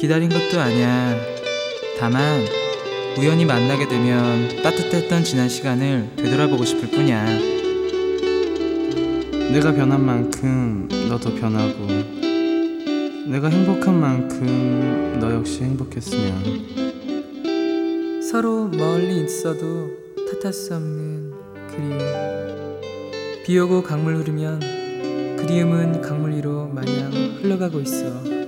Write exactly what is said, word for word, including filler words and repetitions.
기다린 것도 아니야. 다만 우연히 만나게 되면 따뜻했던 지난 시간을 되돌아보고 싶을 뿐이야. 내가 변한 만큼 너도 변하고, 내가 행복한 만큼 너 역시 행복했으면. 서로 멀리 있어도 탓할 수 없는 그리움. 비 오고 강물 흐르면 그리움은 강물 위로 마냥 흘러가고 있어.